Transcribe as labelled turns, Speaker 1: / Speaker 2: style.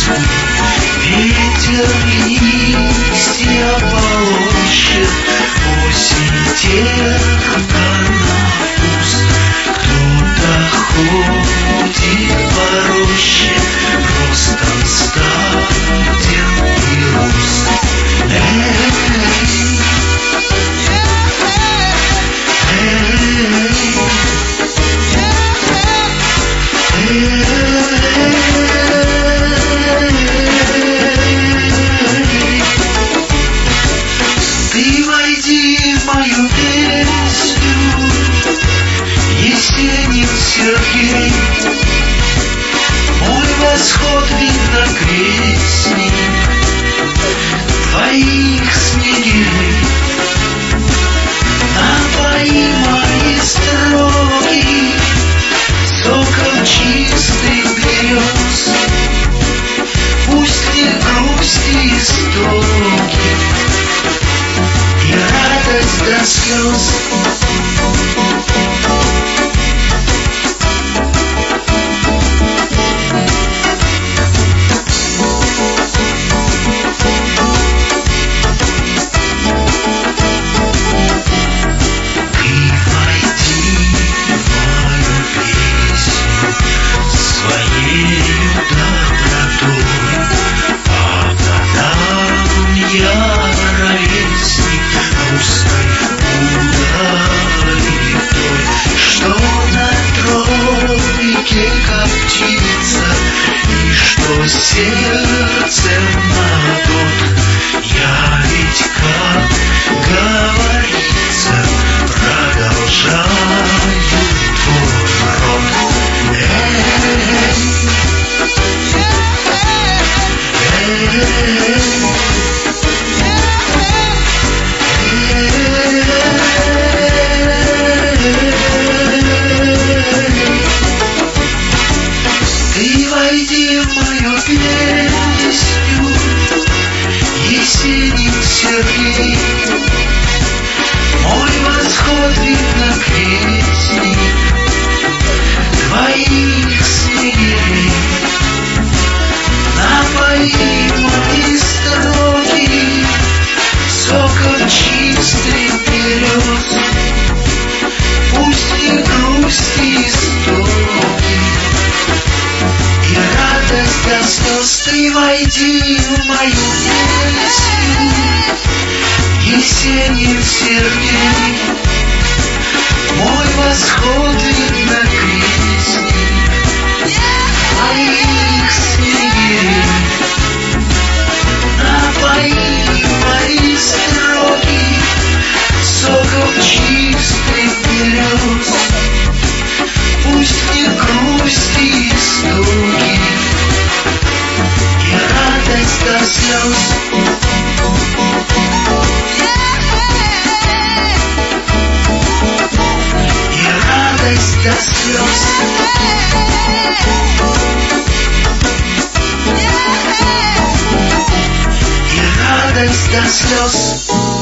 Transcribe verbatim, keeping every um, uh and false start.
Speaker 1: Москвы. Ветер листья полощет, осень терпка на вкус. Кто-то ходит по роще, ростом статен и рус. Эй, ты войди в мою песню, Есенин Сергей. Мой восход видно крестник твоих снегирей. Напои мои строки соком чистых берез. Пусть не грусти истоки и радость до слез. Сердцем на тот, я ведь, как говорится, продолжаю твой род. Эй, ты войди в мою песню, Есенин Сергей. Мой восход видно крестник твоих снегирей. Напои мои строки соком чистых берез. Пусть не грусти истоки и радость до слез. Ты войди в мою песню, Есенин Сергей. Мой восход видно крестник твоих снегирей. Напои мои строки соком чистых берез. Пусть не грусти истоки и радость до слез. И радость до слез. И радость до слез.